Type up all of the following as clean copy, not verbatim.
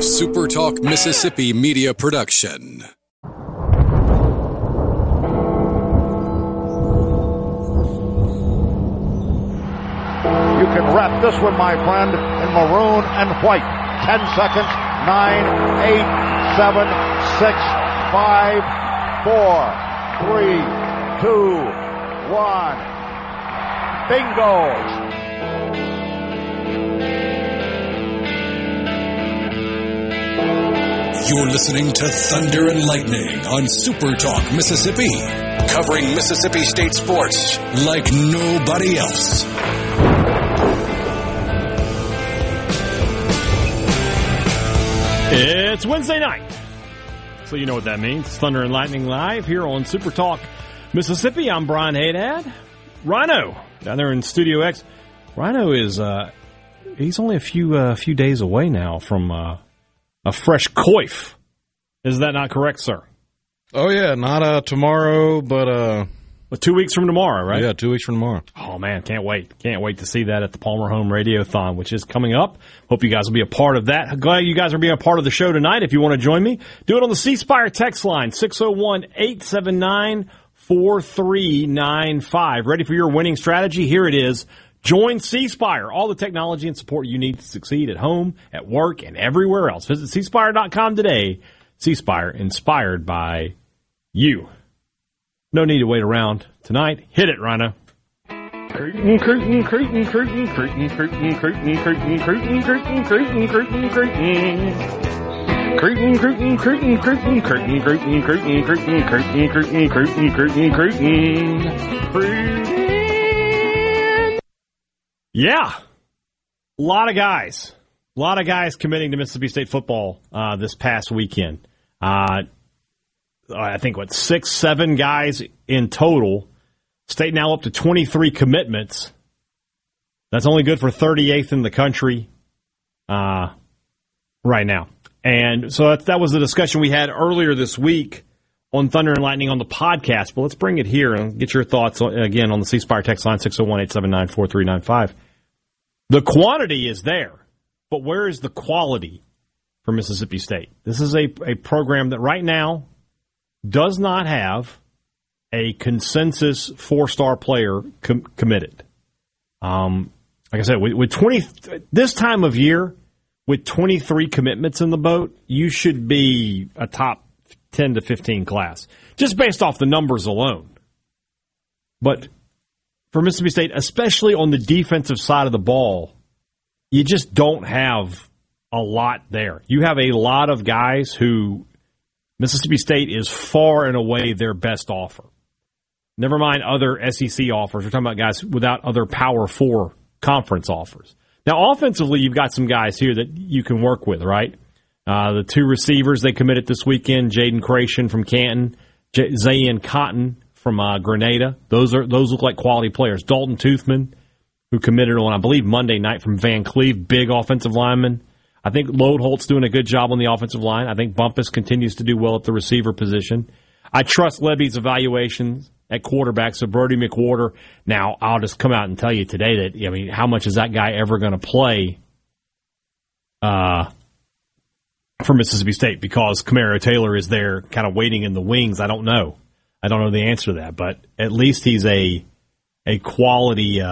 SuperTalk Mississippi media production. You can wrap this one, my friend, in maroon and white. 10 seconds. 9, 8, 7, 6, 5, 4, 3, 2, 1. Bingo! You're listening to Thunder and Lightning on SuperTalk Mississippi, covering Mississippi State sports like nobody else. It's Wednesday night, so you know what that means. Thunder and Lightning live here on SuperTalk Mississippi. I'm Brian Haydad. Rhino down there in Studio X. Rhino is he's only a few days away now from a fresh coif. Is that not correct, sir? Oh, yeah, not tomorrow, but 2 weeks from tomorrow, right? Yeah, 2 weeks from tomorrow. Oh, man, can't wait. Can't wait to see that at the Palmer Home Radiothon, which is coming up. Hope you guys will be a part of that. Glad you guys are being a part of the show tonight. If you want to join me, do it on the C Spire text line, 601-879-4395. Ready for your winning strategy? Here it is. Join C Spire. All the technology and support you need to succeed at home, at work, and everywhere else. Visit cspire.com today. C Spire, inspired by you. No need to wait around tonight. Hit it, Rhino. Curtain, curtain, curtain, curtain, curtain, curtain, curtain, curtain, curtain, curtain, curtain, curtain, curtain. Curtain, curtain, curtain, curtain, curtain, curtain, curtain, curtain, curtain, curtain, curtain, curtain, curtain. Yeah. A lot of guys committing to Mississippi State football this past weekend. I think, 6, 7 guys in total. State now up to 23 commitments. That's only good for 38th in the country right now. And so that was the discussion we had earlier this week on Thunder and Lightning on the podcast. But let's bring it here and get your thoughts, again, on the C Spire text line, 601-879-4395. The quantity is there, but where is the quality for Mississippi State? This is a program that right now does not have a consensus 4-star player committed. Like I said, with 20 this time of year, with 23 commitments in the boat, you should be a top 10 to 15 class, just based off the numbers alone. But for Mississippi State, especially on the defensive side of the ball, you just don't have a lot there. You have a lot of guys who Mississippi State is far and away their best offer. Never mind other SEC offers. We're talking about guys without other Power 4 conference offers. Now, offensively, you've got some guys here that you can work with, right? The 2 receivers they committed this weekend, Jaden Creation from Canton, Zayn Cotton from Grenada. Those look like quality players. Dalton Toothman, who committed on, I believe, Monday night from Van Cleve, big offensive lineman. I think Lodeholt's doing a good job on the offensive line. I think Bumpus continues to do well at the receiver position. I trust Levy's evaluations at quarterback, so Brody McWhorter. Now, I'll just come out and tell you today that, how much is that guy ever going to play for Mississippi State? Because Camaro Taylor is there kind of waiting in the wings. I don't know. I don't know the answer to that, but at least he's a quality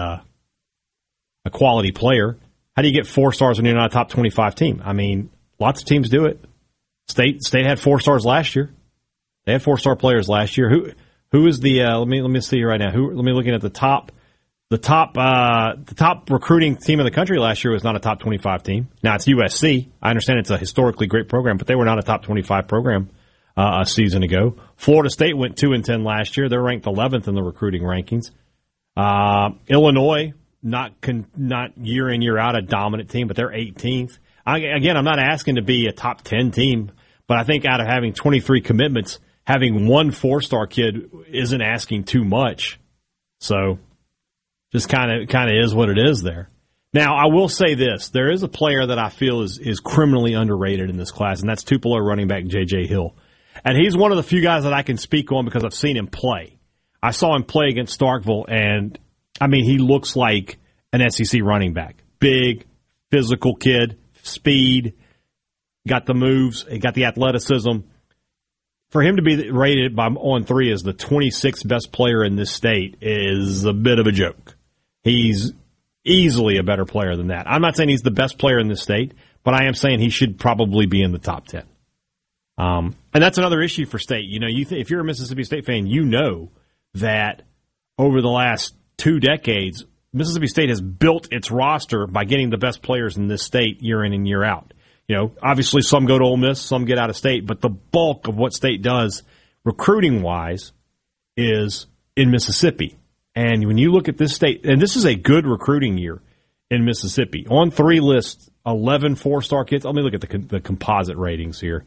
player. How do you get 4 stars when you're not a top 25 team? Lots of teams do it. State had 4 stars last year. They had 4-star players last year. Who is the? Let me see right now. Let me looking at the top recruiting team in the country last year was not a top 25 team. Now it's USC. I understand it's a historically great program, but they were not a top 25 program a season ago. Florida State went 2-10 last year. They're ranked 11th in the recruiting rankings. Illinois. Not year in, year out a dominant team, but they're 18th. Again, I'm not asking to be a top 10 team, but I think out of having 23 commitments, having 1 4-star kid isn't asking too much. So just kind of is what it is there. Now, I will say this. There is a player that I feel is criminally underrated in this class, and that's Tupelo running back J.J. Hill. And he's one of the few guys that I can speak on because I've seen him play. I saw him play against Starkville, and he looks like an SEC running back. Big, physical kid, speed. got the moves, he got the athleticism. For him to be rated on 3 as the 26th best player in this state is a bit of a joke. He's easily a better player than that. I'm not saying he's the best player in this state, but I am saying he should probably be in the top 10. And that's another issue for State. You know, if you're a Mississippi State fan, you know that over the last 2 decades, Mississippi State has built its roster by getting the best players in this state year in and year out. You know, obviously some go to Ole Miss, some get out of state, but the bulk of what State does recruiting-wise is in Mississippi. And when you look at this state, and this is a good recruiting year in Mississippi. On 3 lists, 11 4-star kids. Let me look at the composite ratings here.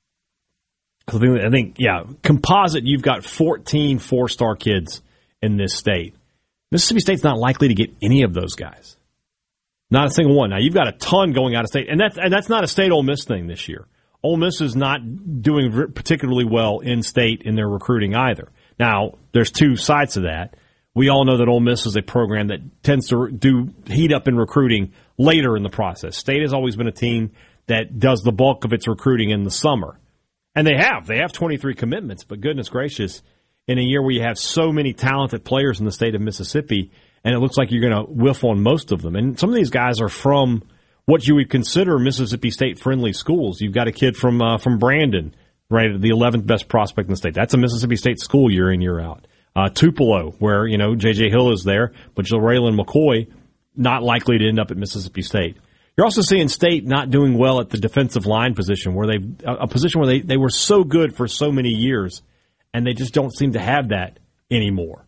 I think, composite, you've got 14 4-star kids in this state. Mississippi State's not likely to get any of those guys. Not a single one. Now, you've got a ton going out of state, and that's not a State-Ole Miss thing this year. Ole Miss is not doing particularly well in state in their recruiting either. Now, there's 2 sides to that. We all know that Ole Miss is a program that tends to heat up in recruiting later in the process. State has always been a team that does the bulk of its recruiting in the summer. And they have 23 commitments, but goodness gracious, in a year where you have so many talented players in the state of Mississippi, and it looks like you're going to whiff on most of them. And some of these guys are from what you would consider Mississippi State-friendly schools. You've got a kid from Brandon, rated the 11th best prospect in the state. That's a Mississippi State school year in, year out. Tupelo, where, J.J. Hill is there, but Raylan McCoy not likely to end up at Mississippi State. You're also seeing State not doing well at the defensive line position, where a position where they were so good for so many years, and they just don't seem to have that anymore.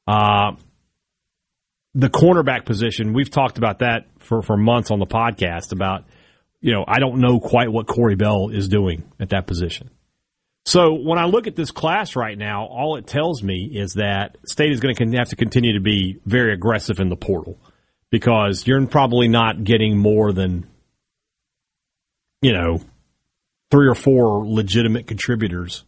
The cornerback position, we've talked about that for months on the podcast about, I don't know quite what Corey Bell is doing at that position. So when I look at this class right now, all it tells me is that State is going to have to continue to be very aggressive in the portal, because you're probably not getting more than, 3 or 4 legitimate contributors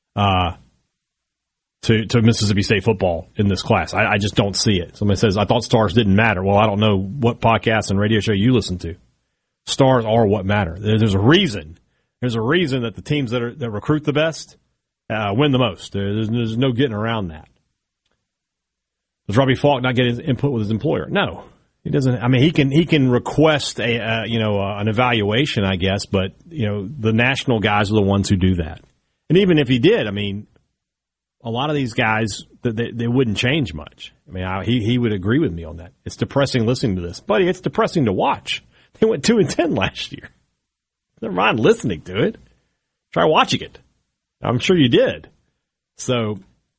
to Mississippi State football in this class. I just don't see it. Somebody says, I thought stars didn't matter. Well, I don't know what podcast and radio show you listen to. Stars are what matter. There's a reason. There's a reason that the teams that recruit the best win the most. There's no getting around that. Does Robbie Falk not get his input with his employer? No, he doesn't. I mean, he can request an evaluation, I guess, but the national guys are the ones who do that. And even if he did, I mean, a lot of these guys they wouldn't change much. I mean, he would agree with me on that. It's depressing listening to this, buddy. It's depressing to watch. They went 2-10 last year. Never mind listening to it. Try watching it. I'm sure you did. So,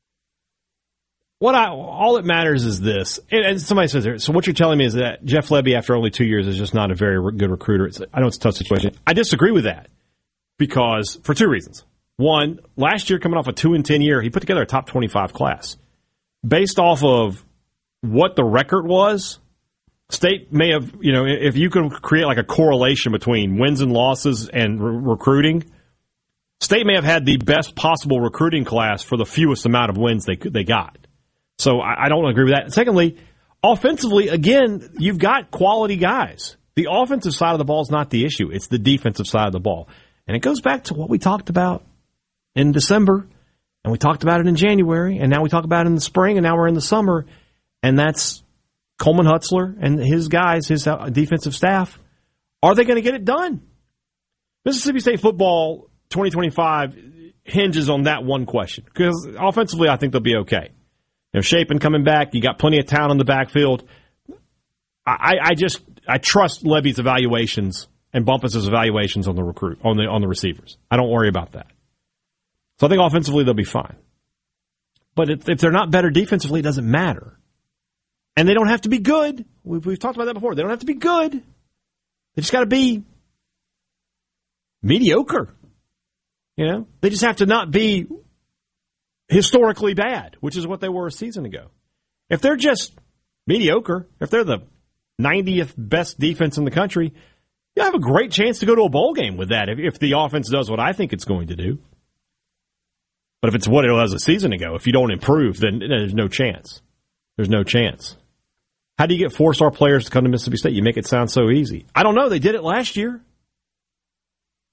all that matters is this. And somebody says there, so what you're telling me is that Jeff Lebby, after only 2 years, is just not a very good recruiter. I know it's a tough situation. I disagree with that because for 2 reasons. One, last year, coming off a 2-10 year, he put together a top 25 class. Based off of what the record was, State may have, if you could create like a correlation between wins and losses and recruiting, State may have had the best possible recruiting class for the fewest amount of wins they got. So I don't agree with that. Secondly, offensively, again, you've got quality guys. The offensive side of the ball is not the issue. It's the defensive side of the ball. And it goes back to what we talked about in December, and we talked about it in January, and now we talk about it in the spring, and now we're in the summer, and that's Coleman Hutzler and his guys, his defensive staff. Are they going to get it done? Mississippi State football 2025 hinges on that one question, because offensively I think they'll be okay. Shapen coming back, you got plenty of talent in the backfield. I trust Lebby's evaluations and Bumpus' evaluations on the receivers. I don't worry about that. So I think offensively they'll be fine. But if they're not better defensively, it doesn't matter. And they don't have to be good. We've talked about that before. They don't have to be good. They just got to be mediocre. They just have to not be historically bad, which is what they were a season ago. If they're just mediocre, if they're the 90th best defense in the country, you have a great chance to go to a bowl game with that if the offense does what I think it's going to do. But if it's what it was a season ago, if you don't improve, then there's no chance. There's no chance. How do you get 4-star players to come to Mississippi State? You make it sound so easy. I don't know. They did it last year.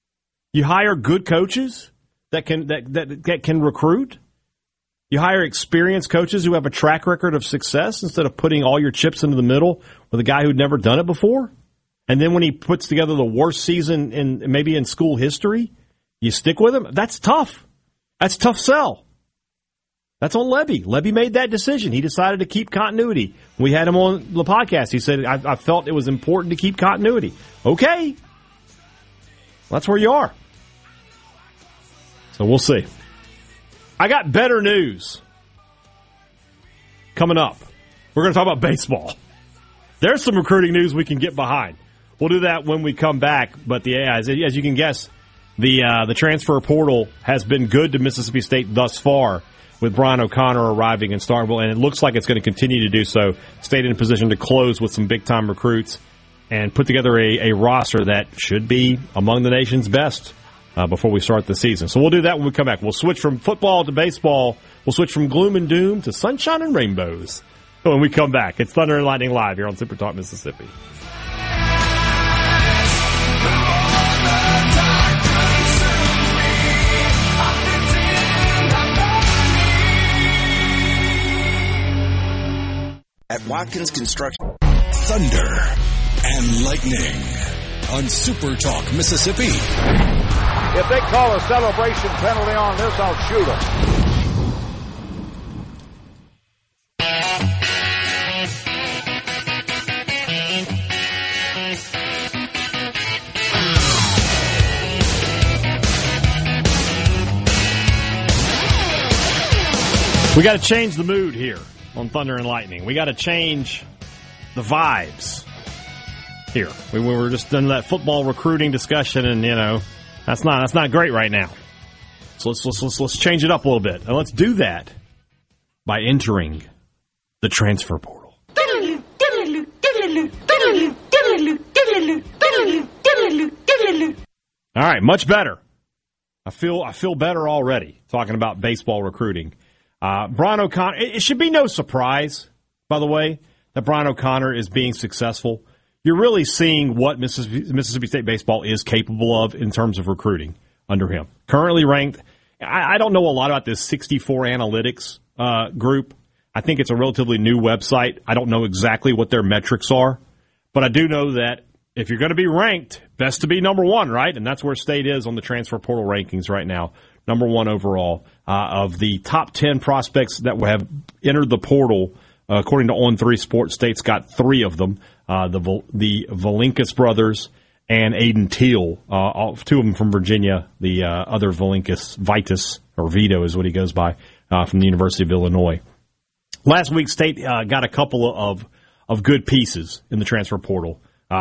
You hire good coaches that can recruit. You hire experienced coaches who have a track record of success instead of putting all your chips into the middle with a guy who'd never done it before. And then when he puts together the worst season in school history, you stick with him. That's tough. That's a tough sell. That's on Lebby. Lebby made that decision. He decided to keep continuity. We had him on the podcast. He said, I felt it was important to keep continuity. Okay. That's where you are. So we'll see. I got better news coming up. We're going to talk about baseball. There's some recruiting news we can get behind. We'll do that when we come back. But as you can guess, the transfer portal has been good to Mississippi State thus far, with Brian O'Connor arriving in Starkville, and it looks like it's going to continue to do so. State in a position to close with some big-time recruits and put together a roster that should be among the nation's best before we start the season. So we'll do that when we come back. We'll switch from football to baseball. We'll switch from gloom and doom to sunshine and rainbows when we come back. It's Thunder and Lightning Live here on Super Talk Mississippi. At Watkins Construction. Thunder and Lightning on Super Talk Mississippi. If they call a celebration penalty on this, I'll shoot them. We got to change the mood here on Thunder and Lightning. We got to change the vibes here. We were just done that football recruiting discussion, and that's not great right now. So let's change it up a little bit, and let's do that by entering the transfer portal. All right, much better. I feel better already talking about baseball recruiting. Brian O'Connor, it should be no surprise, by the way, that Brian O'Connor is being successful. You're really seeing what Mississippi State baseball is capable of in terms of recruiting under him. Currently ranked, I don't know a lot about this 64 Analytics group. I think it's a relatively new website. I don't know exactly what their metrics are, but I do know that if you're going to be ranked, best to be number one, right? And that's where State is on the transfer portal rankings right now. Number one overall. Of the top 10 prospects that have entered the portal, according to On3 Sports, State's got 3 of them. The Valinkas brothers and Aiden Teal, 2 of them from Virginia. The other Valinkas, or Vito is what he goes by, from the University of Illinois. Last week, State got a couple of good pieces in the transfer portal.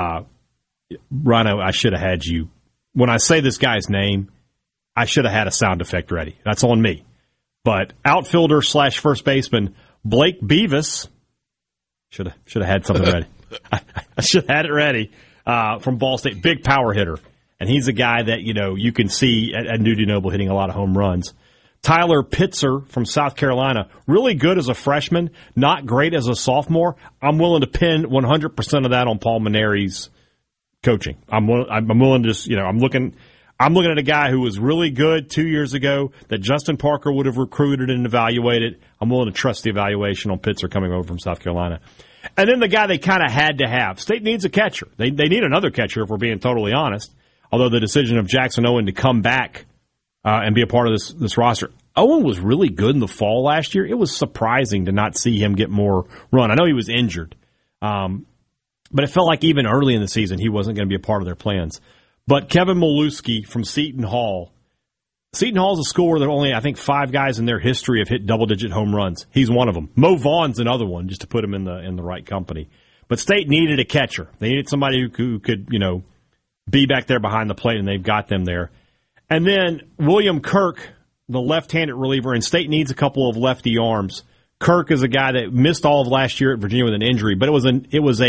Rhino, I should have had you. When I say this guy's name, I should have had a sound effect ready. That's on me. But outfielder / first baseman Blake Beavis, should have had something ready. I should have had it ready from Ball State. Big power hitter. And he's a guy that, you can see at Newton Noble hitting a lot of home runs. Tyler Pitzer from South Carolina, really good as a freshman, not great as a sophomore. I'm willing to pin 100% of that on Paul Maneri's coaching. I'm willing to just, I'm looking at a guy who was really good 2 years ago that Justin Parker would have recruited and evaluated. I'm willing to trust the evaluation on Pitzer coming over from South Carolina. And then the guy they kind of had to have. State needs a catcher. They need another catcher if we're being totally honest, although the decision of Jackson Owen to come back and be a part of this roster. Owen was really good in the fall last year. It was surprising to not see him get more run. I know he was injured, but it felt like even early in the season he wasn't going to be a part of their plans. But Kevin Molewski from Seton Hall. Seton Hall is a school where there are only, I think, 5 guys in their history have hit double-digit home runs. He's one of them. Mo Vaughn's another one, just to put him in the right company. But State needed a catcher. They needed somebody who could, be back there behind the plate, and they've got them there. And then William Kirk, the left-handed reliever, and State needs a couple of lefty arms. Kirk is a guy that missed all of last year at Virginia with an injury, but it was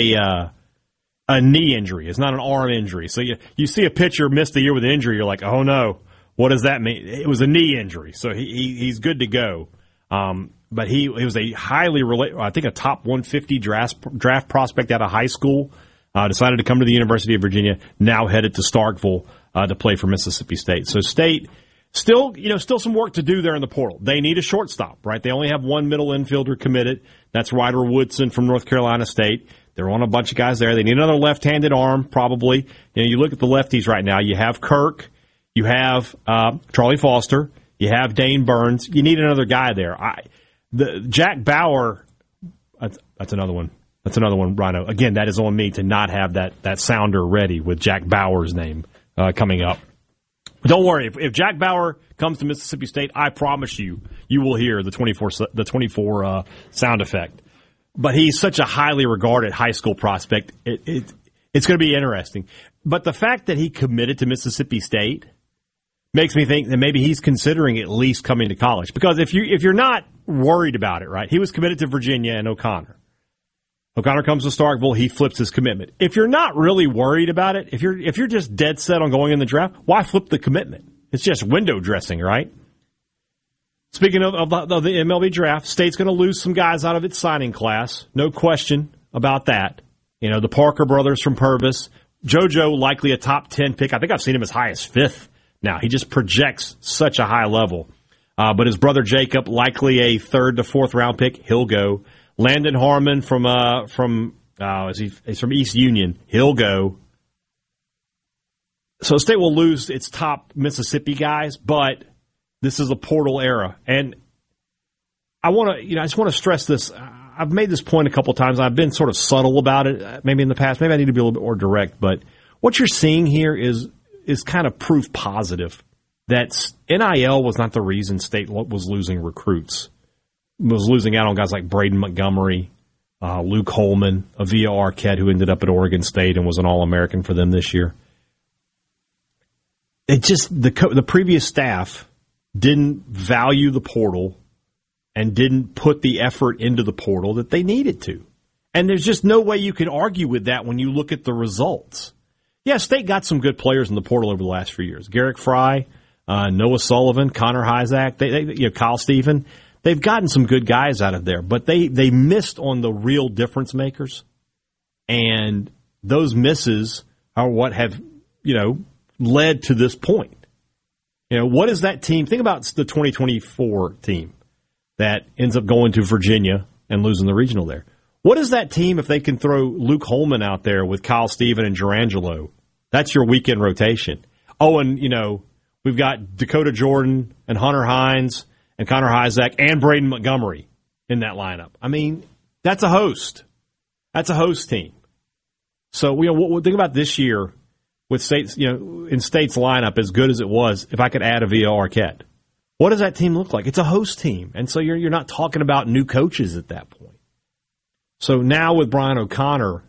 a knee injury. It's not an arm injury. So you see a pitcher miss the year with an injury, you're like, oh no, what does that mean? It was a knee injury, so he's good to go. But he was a highly, I think a top 150 draft prospect out of high school. decided to come to the University of Virginia, now headed to Starkville to play for Mississippi State. So State, still some work to do there in the portal. They need a shortstop, right? They only have one middle infielder committed. That's Ryder Woodson from North Carolina State. They're on a bunch of guys there. They need another left-handed arm, probably. You look at the lefties right now. You have Kirk. You have Charlie Foster. You have Dane Burns. You need another guy there. Jack Bauer, that's another one. That's another one, Rhino. Again, that is on me to not have that sounder ready with Jack Bauer's name coming up. But don't worry. If Jack Bauer comes to Mississippi State, I promise you will hear the 24 sound effect. But he's such a highly regarded high school prospect. It's going to be interesting. But the fact that he committed to Mississippi State makes me think that maybe he's considering at least coming to college. Because if you're not worried about it, right? He was committed to Virginia and O'Connor. O'Connor comes to Starkville, he flips his commitment. If you're not really worried about it, if you're just dead set on going in the draft, why flip the commitment? It's just window dressing, right? Speaking of the MLB draft, State's going to lose some guys out of its signing class. No question about that. The Parker brothers from Purvis. JoJo, likely a top 10 pick. I think I've seen him as high as 5th now. He just projects such a high level. But his brother Jacob, likely a 3rd to 4th round pick. He'll go. Landon Harmon he's from East Union. He'll go. So State will lose its top Mississippi guys, but this is a portal era. And I just want to stress this. I've made this point a couple times. I've been sort of subtle about it maybe in the past. Maybe I need to be a little bit more direct. But what you're seeing here is kind of proof positive that NIL was not the reason State was losing recruits. Was losing out on guys like Braden Montgomery, Luke Holman, Avia Arquette, who ended up at Oregon State and was an All-American for them this year. It just the previous staff didn't value the portal and didn't put the effort into the portal that they needed to. And there's just no way you can argue with that when you look at the results. Yeah, State got some good players in the portal over the last few years. Garrick Fry, Noah Sullivan, Connor Hyzak, Kyle Stephen. They've gotten some good guys out of there, but they missed on the real difference makers. And those misses are what have, led to this point. What is that team? Think about the 2024 team that ends up going to Virginia and losing the regional there. What is that team if they can throw Luke Holman out there with Kyle Stephen and Gerangelo? That's your weekend rotation. Oh, and, we've got Dakota Jordan and Hunter Hines and Connor Hyzak and Braden Montgomery in that lineup. I mean, that's a host. That's a host team. So, think about this year with State's, in State's lineup as good as it was, if I could add Avia Arquette. What does that team look like? It's a host team. And so you're not talking about new coaches at that point. So now with Brian O'Connor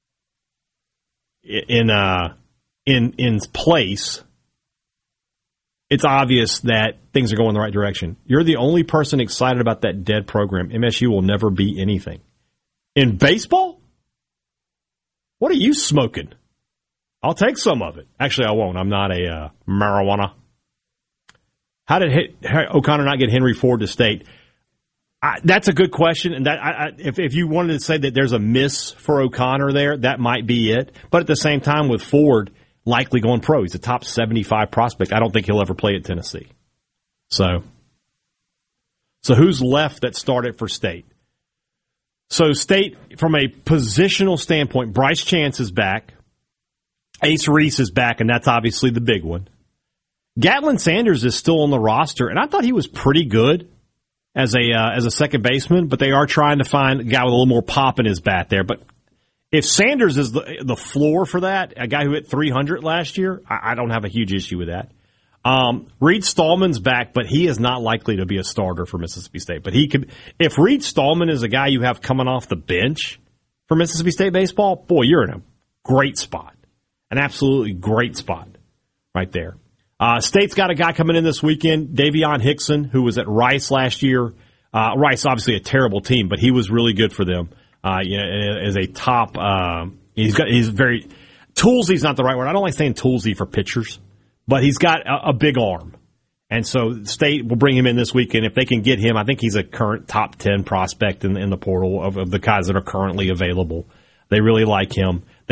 in place, it's obvious that things are going the right direction. You're the only person excited about that dead program. MSU will never be anything. In baseball? What are you smoking? I'll take some of it. Actually, I won't. I'm not a marijuana. How did O'Connor not get Henry Ford to State? That's a good question. And if you wanted to say that there's a miss for O'Connor there, that might be it. But at the same time, with Ford likely going pro, he's a top 75 prospect. I don't think he'll ever play at Tennessee. So who's left that started for State? So State, from a positional standpoint, Bryce Chance is back. Ace Reese is back, and that's obviously the big one. Gatlin Sanders is still on the roster, and I thought he was pretty good as a second baseman, but they are trying to find a guy with a little more pop in his bat there. But if Sanders is the floor for that, a guy who hit 300 last year, I don't have a huge issue with that. Reed Stallman's back, but he is not likely to be a starter for Mississippi State. But he could, if Reed Stallman is a guy you have coming off the bench for Mississippi State baseball, boy, you're in a great spot. An absolutely great spot right there. State's got a guy coming in this weekend, Davion Hickson, who was at Rice last year. Rice, obviously a terrible team, but he was really good for them. As a top, he's very toolsy's not the right word. I don't like saying toolsy for pitchers, but he's got a big arm, and so State will bring him in this weekend if they can get him. I think he's a current top 10 prospect in the portal of the guys that are currently available. They really like him.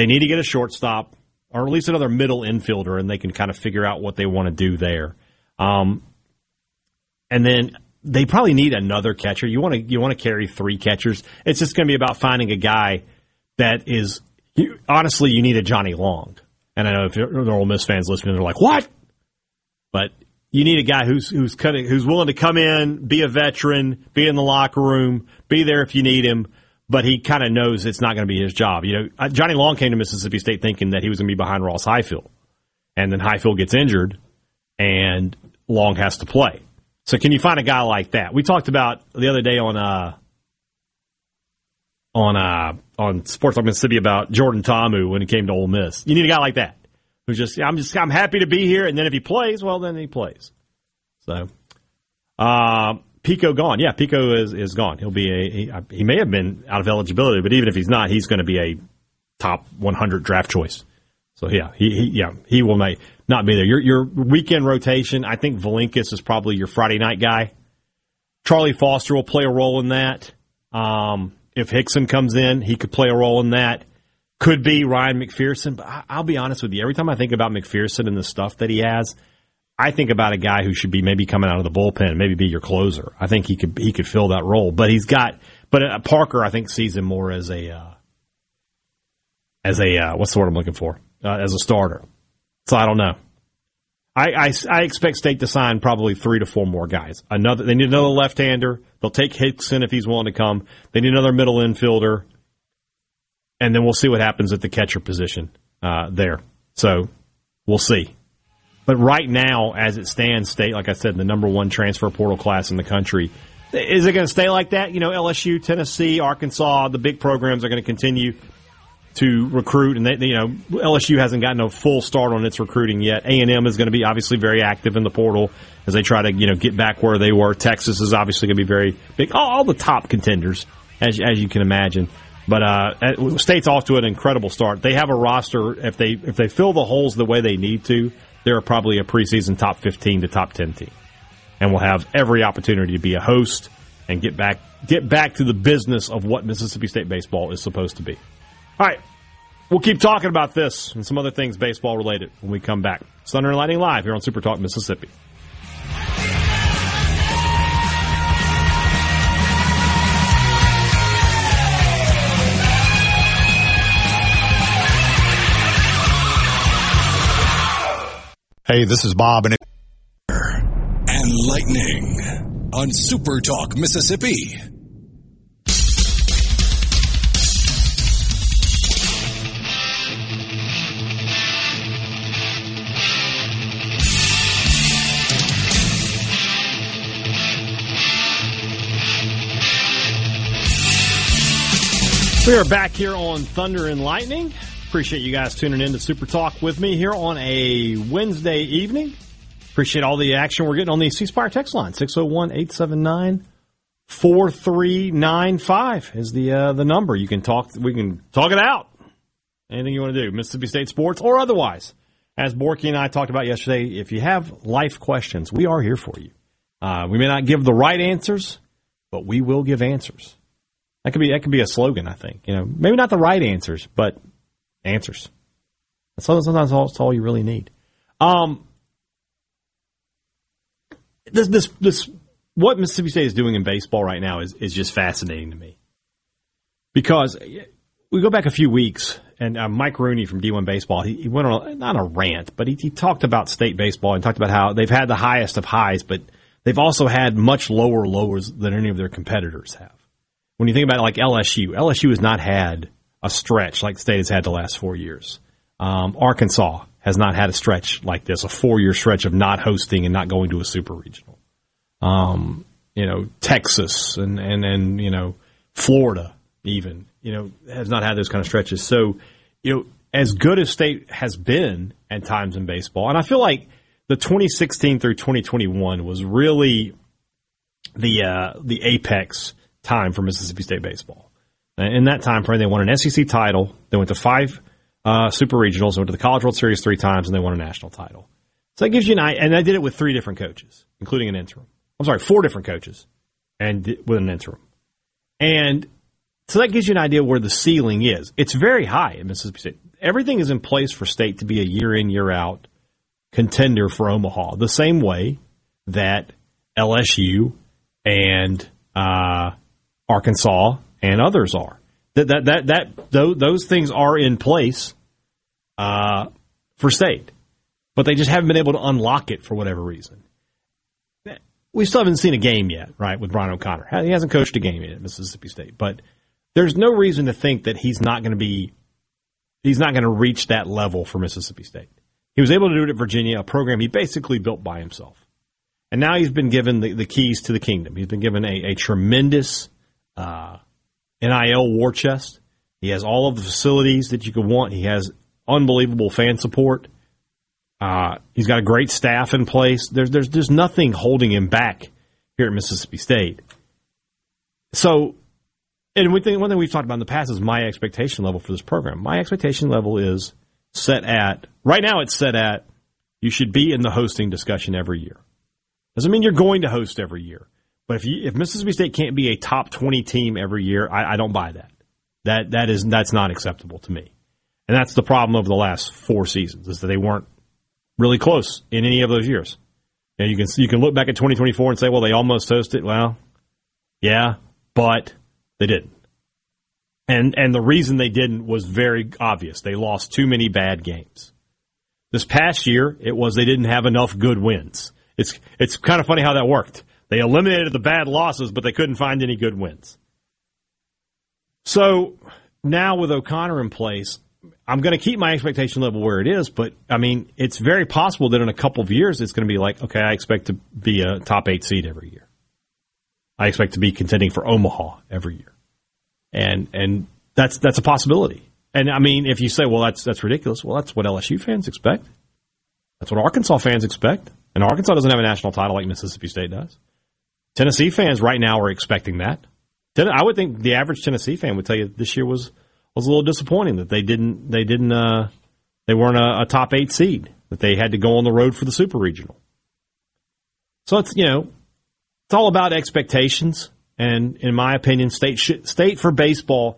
They need to get a shortstop or at least another middle infielder, and they can kind of figure out what they want to do there. And then they probably need another catcher. You want to carry 3 catchers. It's just going to be about finding a guy that is honestly, you need a Johnny Long. And I know if there are Ole Miss fans listening, they're like, "What?" But you need a guy who's willing to come in, be a veteran, be in the locker room, be there if you need him. But he kind of knows it's not going to be his job. You know, Johnny Long came to Mississippi State thinking that he was going to be behind Ross Highfield, and then Highfield gets injured, and Long has to play. So can you find a guy like that? We talked about the other day on Sports Talk Mississippi about Jordan Ta'amu when he came to Ole Miss. You need a guy like that who's I'm happy to be here, and then if he plays, well, then he plays. So, Pico gone. Yeah, Pico is gone. He'll be he may have been out of eligibility, but even if he's not, he's going to be a top 100 draft choice. So yeah, he will not be there. Your weekend rotation, I think Valinkas is probably your Friday night guy. Charlie Foster will play a role in that. If Hickson comes in, he could play a role in that. Could be Ryan McPherson, but I'll be honest with you. Every time I think about McPherson and the stuff that he has, I think about a guy who should be maybe coming out of the bullpen, maybe be your closer. I think he could fill that role. But Parker, I think, sees him more as a what's the word I'm looking for? As a starter. So I don't know. I expect State to sign probably 3 to 4 more guys. They need another left-hander. They'll take Hickson if he's willing to come. They need another middle infielder. And then we'll see what happens at the catcher position there. So we'll see. But right now, as it stands, State, like I said, the number 1 transfer portal class in the country. Is it going to stay like that? You know, LSU, Tennessee, Arkansas, the big programs are going to continue to recruit, and LSU hasn't gotten a full start on its recruiting yet. A&M is going to be obviously very active in the portal as they try to get back where they were. Texas is obviously going to be very big. All the top contenders, as you can imagine. But State's off to an incredible start. They have a roster. If they fill the holes the way they need to, they're probably a preseason top 15 to top 10 team, and will have every opportunity to be a host and get back to the business of what Mississippi State baseball is supposed to be. All right, we'll keep talking about this and some other things baseball related when we come back. Thunder and Lightning Live here on Super Talk Mississippi. Hey, this is Bob and Lightning on Super Talk Mississippi. We are back here on Thunder and Lightning. Appreciate you guys tuning in to Super Talk with me here on a Wednesday evening. Appreciate all the action we're getting on the C Spire text line. 601-879-4395 is the number. We can talk it out. Anything you want to do, Mississippi State sports or otherwise. As Borky and I talked about yesterday, if you have life questions, we are here for you. We may not give the right answers, but we will give answers. That could be a slogan, I think. Maybe not the right answers, but answers. Sometimes that's all you really need. This what Mississippi State is doing in baseball right now is just fascinating to me. Because we go back a few weeks, and Mike Rooney from D1 Baseball, he went on not a rant, but he talked about state baseball and talked about how they've had the highest of highs, but they've also had much lower lows than any of their competitors have. When you think about it, like LSU has not had a stretch like the State has had the last 4 years. Arkansas has not had a stretch like this, a 4-year stretch of not hosting and not going to a super regional. Texas and Florida even, has not had those kind of stretches. So, as good as State has been at times in baseball, and I feel like the 2016 through 2021 was really the apex time for Mississippi State baseball. In that time frame, they won an SEC title. They went to 5 super regionals. They went to the College World Series 3 times, and they won a national title. So that gives you and they did it with 3 different coaches, including an interim. 4 different coaches, and with an interim. And so that gives you an idea where the ceiling is. It's very high in Mississippi State. everything is in place for State to be a year in, year out contender for Omaha, the same way that LSU and Arkansas and others are. Those things are in place for State, but they just haven't been able to unlock it for whatever reason. We still haven't seen a game yet, right, with Brian O'Connor. He hasn't coached a game yet at Mississippi State, but there's no reason to think that he's not going to reach that level for Mississippi State. He was able to do it at Virginia, a program he basically built by himself. And now he's been given the keys to the kingdom. He's been given a tremendous NIL war chest. He has all of the facilities that you could want. He has unbelievable fan support. He's got a great staff in place. There's nothing holding him back here at Mississippi State. So, and one thing we've talked about in the past is my expectation level for this program. My expectation level is set at, right now it's set at, you should be in the hosting discussion every year. Doesn't mean you're going to host every year. But if Mississippi State can't be a top 20 team every year, I don't buy that. That's not acceptable to me. And that's the problem of the last 4 seasons, is that they weren't really close in any of those years. You can look back at 2024 and say, well, they almost hosted. Well, yeah, but they didn't. And the reason they didn't was very obvious. They lost too many bad games. This past year, it was they didn't have enough good wins. It's kind of funny how that worked. They eliminated the bad losses, but they couldn't find any good wins. So now with O'Connor in place, I'm going to keep my expectation level where it is, but, I mean, it's very possible that in a couple of years it's going to be like, okay, I expect to be a top 8 seed every year. I expect to be contending for Omaha every year. And that's a possibility. And, I mean, if you say, well, that's ridiculous, well, that's what LSU fans expect. That's what Arkansas fans expect. And Arkansas doesn't have a national title like Mississippi State does. Tennessee fans right now are expecting that. I would think the average Tennessee fan would tell you this year was a little disappointing that they weren't a top 8 seed, that they had to go on the road for the Super Regional. So it's all about expectations, and in my opinion, State for baseball.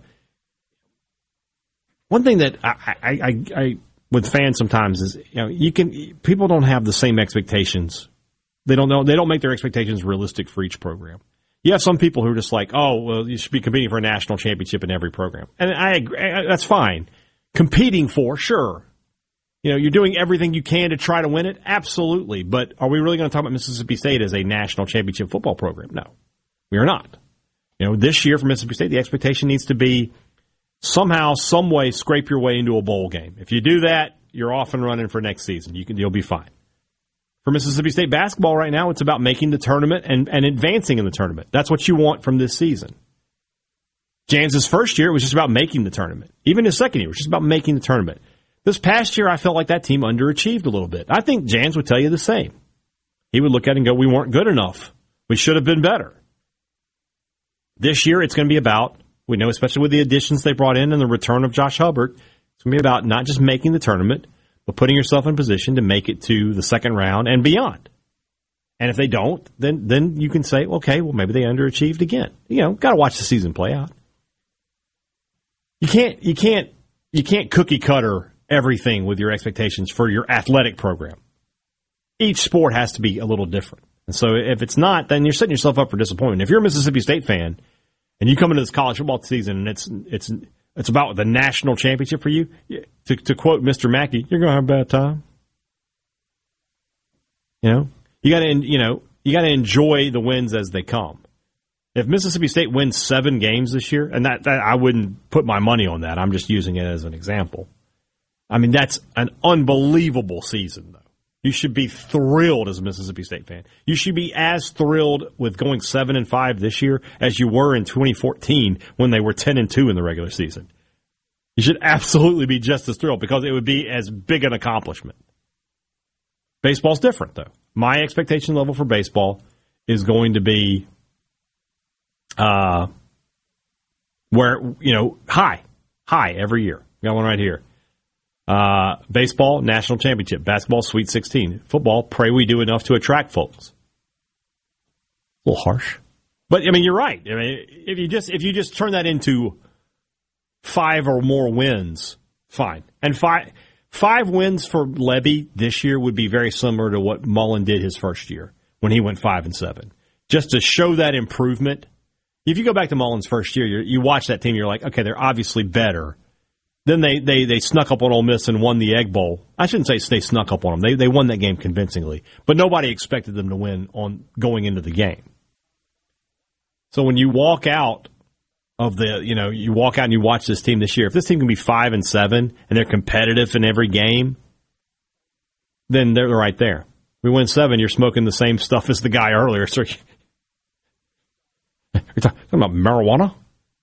One thing that I with fans sometimes is people don't have the same expectations. They don't make their expectations realistic for each program. You have some people who are just like, oh, well, you should be competing for a national championship in every program. And I agree, that's fine. Competing for, sure. You're doing everything you can to try to win it, absolutely. But are we really going to talk about Mississippi State as a national championship football program? No, we are not. This year for Mississippi State, the expectation needs to be somehow, some way, scrape your way into a bowl game. If you do that, you're off and running for next season. You'll be fine. For Mississippi State basketball right now, it's about making the tournament and advancing in the tournament. That's what you want from this season. Jans' first year, it was just about making the tournament. Even his second year, it was just about making the tournament. This past year, I felt like that team underachieved a little bit. I think Jans would tell you the same. He would look at it and go, we weren't good enough. We should have been better. This year, it's going to be about, we know, especially with the additions they brought in and the return of Josh Hubbard, it's going to be about not just making the tournament, but putting yourself in position to make it to the second round and beyond. And if they don't, then you can say, okay, well, maybe they underachieved again. Got to watch the season play out. You can't cookie cutter everything with your expectations for your athletic program. Each sport has to be a little different. And so if it's not, then you're setting yourself up for disappointment. If you're a Mississippi State fan and you come into this college football season and it's about the national championship for you, to quote Mr. Mackey, you're going to have a bad time. You got to enjoy the wins as they come. If Mississippi State wins 7 games this year, and that I wouldn't put my money on that. I'm just using it as an example. I mean, that's an unbelievable season, though. You should be thrilled as a Mississippi State fan. You should be as thrilled with going 7-5 this year as you were in 2014 when they were 10-2 in the regular season. You should absolutely be just as thrilled because it would be as big an accomplishment. Baseball's different, though. My expectation level for baseball is going to be high every year. Got one right here. Baseball, national championship. Basketball, Sweet 16. Football, pray we do enough to attract folks. A little harsh. But, I mean, you're right. I mean, if you just turn that into 5 or more wins Fine. And five wins for Lebby this year would be very similar to what Mullen did his first year when he went 5-7. Just to show that improvement. If you go back to Mullen's first year, you watch that team, you're like, okay, they're obviously better. Then they snuck up on Ole Miss and won the Egg Bowl. I shouldn't say they snuck up on them. They won that game convincingly. But nobody expected them to win on going into the game. So when you walk out of you walk out and you watch this team this year, if this team can be 5-7 and they're competitive in every game, then they're right there. We win 7, you're smoking the same stuff as the guy earlier. So you're talking about marijuana?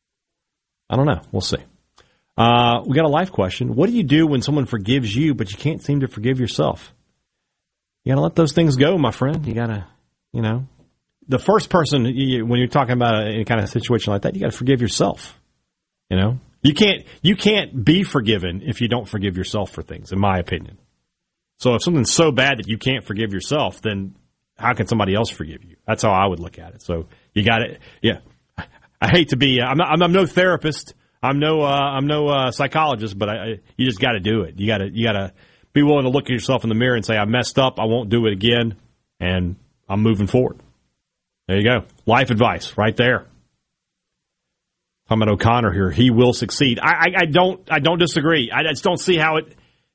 I don't know. We'll see. We got a life question. What do you do when someone forgives you, but you can't seem to forgive yourself? You got to let those things go, my friend. You got to, the first person, when you're talking about any kind of situation like that, you got to forgive yourself. You can't be forgiven if you don't forgive yourself for things, in my opinion. So if something's so bad that you can't forgive yourself, then how can somebody else forgive you? That's how I would look at it. So you got it. Yeah. I hate to be, I'm no therapist. I'm no psychologist, but you just got to do it. You got to be willing to look at yourself in the mirror and say, I messed up. I won't do it again. And I'm moving forward. There you go. Life advice right there. Talking about O'Connor here. He will succeed. I don't disagree. I just don't see how it,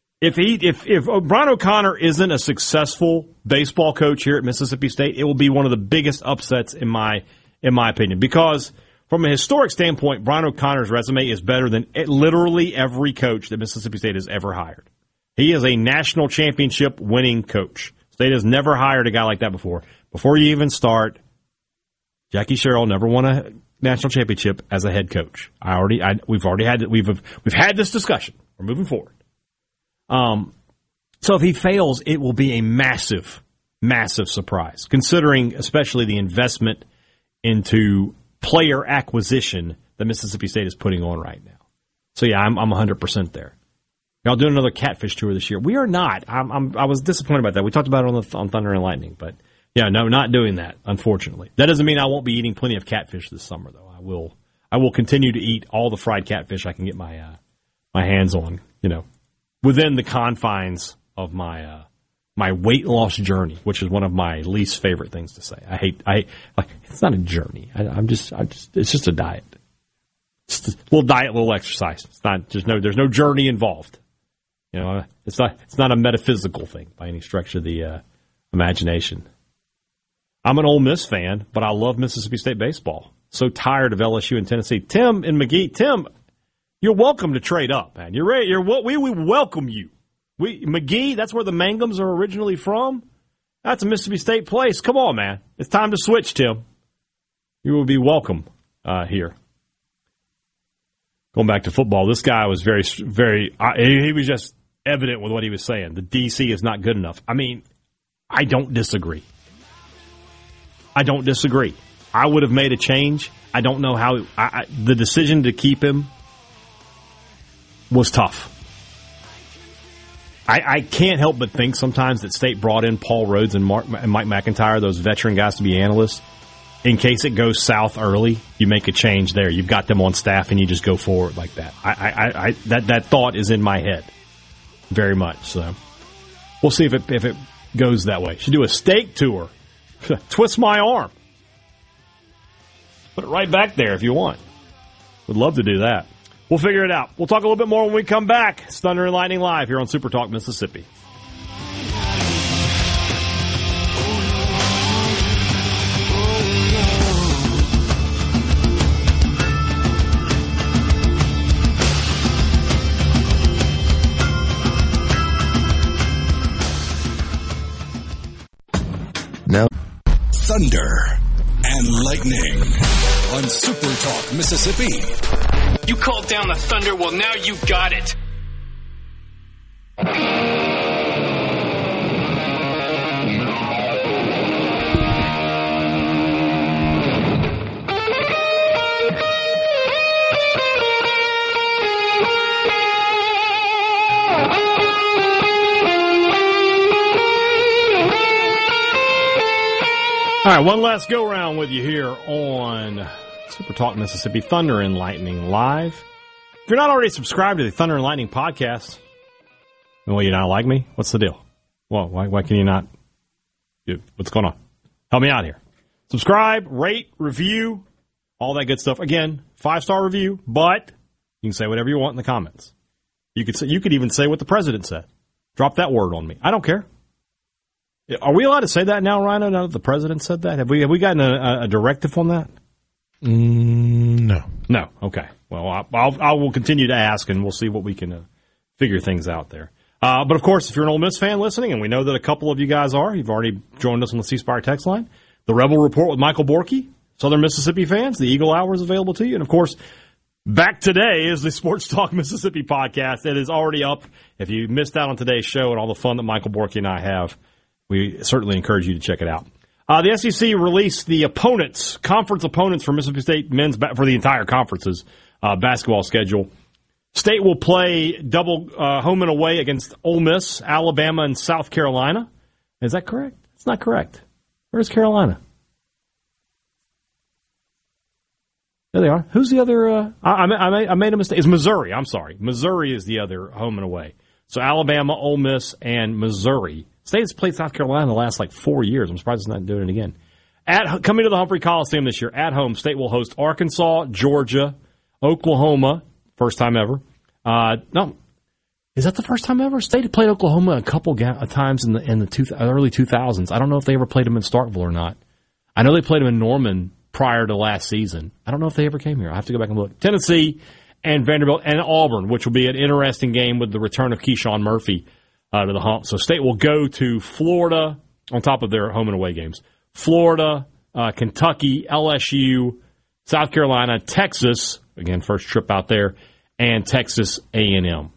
if Brian O'Connor isn't a successful baseball coach here at Mississippi State, it will be one of the biggest upsets in my opinion, because from a historic standpoint, Brian O'Connor's resume is better than literally every coach that Mississippi State has ever hired. He is a national championship winning coach. State has never hired a guy like that before. Before you even start, Jackie Sherrill never won a national championship as a head coach. We've had this discussion. We're moving forward. So if he fails, it will be a massive, massive surprise, considering especially the investment into player acquisition that Mississippi State is putting on right now. So yeah, I'm 100% there. Y'all doing another catfish tour this year? We are not. I was disappointed about that. We talked about it on Thunder and Lightning, but yeah, no, not doing that. Unfortunately, that doesn't mean I won't be eating plenty of catfish this summer, though. I will continue to eat all the fried catfish I can get my hands on. Within the confines of my weight loss journey, which is one of my least favorite things to say. It's not a journey. It's just a diet. It's a little diet, little exercise. It's not there's no journey involved. It's not a metaphysical thing by any stretch of the imagination. I'm an Ole Miss fan, but I love Mississippi State baseball. So tired of LSU and Tennessee. Tim and McGee. Tim, you're welcome to trade up, man. You're ready. We welcome you. McGee, that's where the Mangums are originally from. That's a Mississippi State place. Come on, man. It's time to switch, Tim. You will be welcome here. Going back to football, this guy was very, very. He was just evident with what he was saying. The DC is not good enough. I mean, I don't disagree. I would have made a change. I don't know how. The decision to keep him was tough. I can't help but think sometimes that State brought in Paul Rhodes and Mike McIntyre, those veteran guys, to be analysts. In case it goes south early, you make a change there. You've got them on staff, and you just go forward like that. That thought is in my head very much. So we'll see if it goes that way. Should do a State tour. Twist my arm. Put it right back there if you want. Would love to do that. We'll figure it out. We'll talk a little bit more when we come back. It's Thunder and Lightning Live here on Super Talk Mississippi. Now, Thunder and Lightning on Super Talk Mississippi. You called down the thunder, well, now you got it. All right, one last go-round with you here on Super Talk Mississippi, Thunder and Lightning Live. If you're not already subscribed to the Thunder and Lightning podcast, well, you not like me? What's the deal? Well, why can you not? What's going on? Help me out here. Subscribe, rate, review, all that good stuff. Again, 5-star review, but you can say whatever you want in the comments. You could even say what the president said. Drop that word on me. I don't care. Are we allowed to say that now, Rhino? Now that the president said that, have we gotten a directive on that? No. No. Okay. Well, I will continue to ask, and we'll see what we can figure things out there. But, of course, if you're an Ole Miss fan listening, and we know that a couple of you guys are, you've already joined us on the C Spire text line, the Rebel Report with Michael Borky, Southern Mississippi fans, the Eagle Hour is available to you. And, of course, back today is the Sports Talk Mississippi podcast. It is already up. If you missed out on today's show and all the fun that Michael Borky and I have, we certainly encourage you to check it out. The SEC released the conference opponents for Mississippi State men's for the entire conference's basketball schedule. State will play double home and away against Ole Miss, Alabama, and South Carolina. Is that correct? It's not correct. Where's Carolina? There they are. Who's the other? I made a mistake. It's Missouri. I'm sorry. Missouri is the other home and away. So Alabama, Ole Miss, and Missouri. State has played South Carolina the last 4 years. I'm surprised it's not doing it again. Coming to the Humphrey Coliseum this year, at home, State will host Arkansas, Georgia, Oklahoma. First time ever. No. Is that the first time ever? State had played Oklahoma a couple times in the early 2000s. I don't know if they ever played them in Starkville or not. I know they played them in Norman prior to last season. I don't know if they ever came here. I'll have to go back and look. Tennessee and Vanderbilt and Auburn, which will be an interesting game with the return of Keyshawn Murphy to the hump. So State will go to Florida on top of their home and away games. Florida, Kentucky, LSU, South Carolina, Texas, again, first trip out there, and Texas A&M.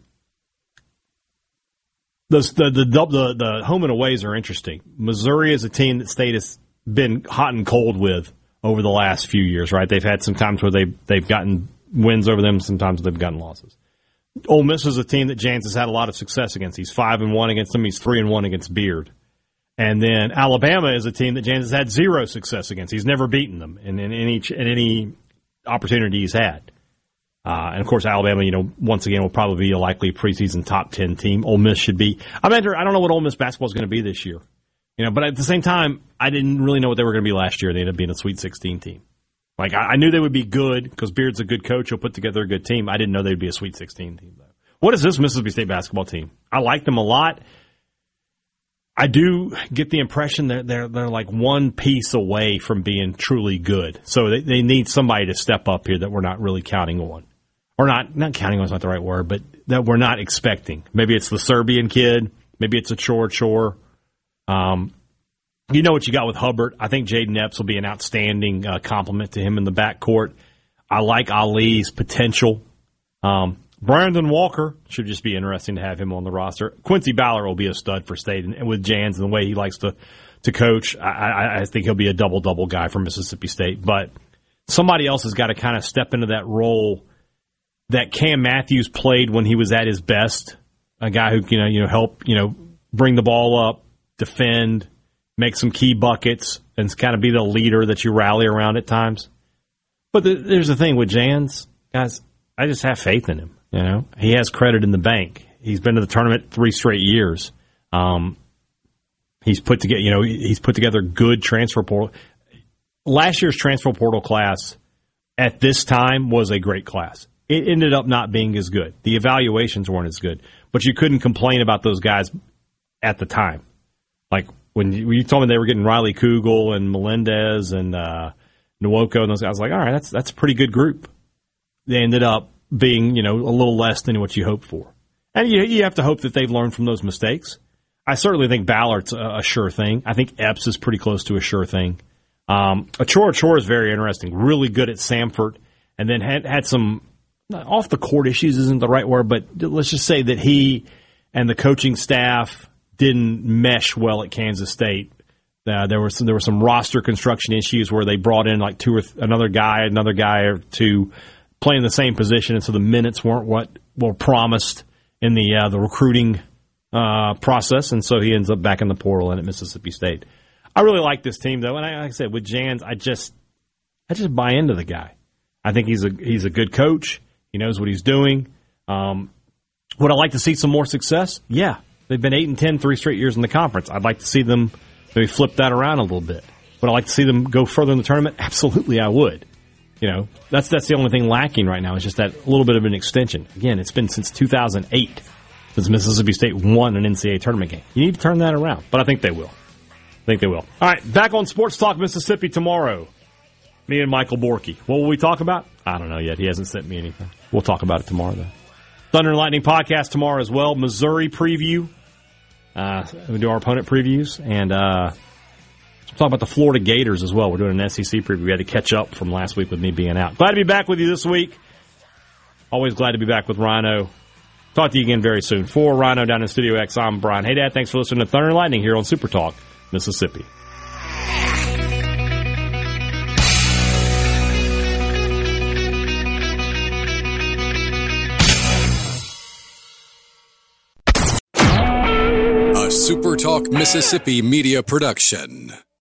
The home and aways are interesting. Missouri is a team that State has been hot and cold with over the last few years, right? They've had some times where they've gotten wins over them, sometimes they've gotten losses. Ole Miss is a team that Jans has had a lot of success against. He's 5-1 against them. He's 3-1 against Beard. And then Alabama is a team that Jans has had zero success against. He's never beaten them in any opportunity he's had. And, of course, Alabama, once again, will probably be a likely preseason top 10 team. Ole Miss should be. I don't know what Ole Miss basketball is going to be this year. But at the same time, I didn't really know what they were going to be last year. They ended up being a Sweet 16 team. I knew they would be good because Beard's a good coach. He'll put together a good team. I didn't know they'd be a Sweet 16 team, though. What is this Mississippi State basketball team? I like them a lot. I do get the impression that they're like one piece away from being truly good. So they need somebody to step up here that we're not really counting on. Or not counting on is not the right word, but that we're not expecting. Maybe it's the Serbian kid. Maybe it's a Chor. You know what you got with Hubbard. I think Jaden Epps will be an outstanding compliment to him in the backcourt. I like Ali's potential. Brandon Walker should just be interesting to have him on the roster. Quincy Ballard will be a stud for State, and with Jans and the way he likes to coach, I think he'll be a double-double guy for Mississippi State. But somebody else has got to kind of step into that role that Cam Matthews played when he was at his best. A guy who can help bring the ball up, defend, make some key buckets, and kind of be the leader that you rally around at times. But there's the thing with Jans, guys. I just have faith in him. He has credit in the bank. He's been to the tournament 3 straight years. He's put together good transfer portal. Last year's transfer portal class at this time was a great class. It ended up not being as good. The evaluations weren't as good, but you couldn't complain about those guys at the time. Like when you told me they were getting Riley Kugel and Melendez and Nwoko and those guys, I was like, all right, that's a pretty good group. They ended up being, a little less than what you hoped for. And you have to hope that they've learned from those mistakes. I certainly think Ballard's a sure thing. I think Epps is pretty close to a sure thing. Chor is very interesting, really good at Samford, and then had some off-the-court issues isn't the right word, but let's just say that he and the coaching staff didn't mesh well at Kansas State. There were some roster construction issues where they brought in like another guy or two playing the same position, and so the minutes weren't what were promised in the recruiting process, and so he ends up back in the portal and at Mississippi State. I really like this team, though, and like I said, with Jans, I just buy into the guy. I think he's a good coach. He knows what he's doing. Would I like to see some more success? Yeah. They've been 8-10 3 straight years in the conference. I'd like to see them maybe flip that around a little bit. Would I like to see them go further in the tournament? Absolutely, I would. That's the only thing lacking right now is just that little bit of an extension. Again, it's been since 2008 since Mississippi State won an NCAA tournament game. You need to turn that around, but I think they will. All right, back on Sports Talk Mississippi tomorrow. Me and Michael Borky. What will we talk about? I don't know yet. He hasn't sent me anything. We'll talk about it tomorrow, though. Thunder and Lightning podcast tomorrow as well. Missouri preview. We do our opponent previews. And we'll talk about the Florida Gators as well. We're doing an SEC preview. We had to catch up from last week with me being out. Glad to be back with you this week. Always glad to be back with Rhino. Talk to you again very soon. For Rhino down in Studio X, I'm Brian Haydad. Thanks for listening to Thunder and Lightning here on Super Talk Mississippi. A Super Talk Mississippi media production.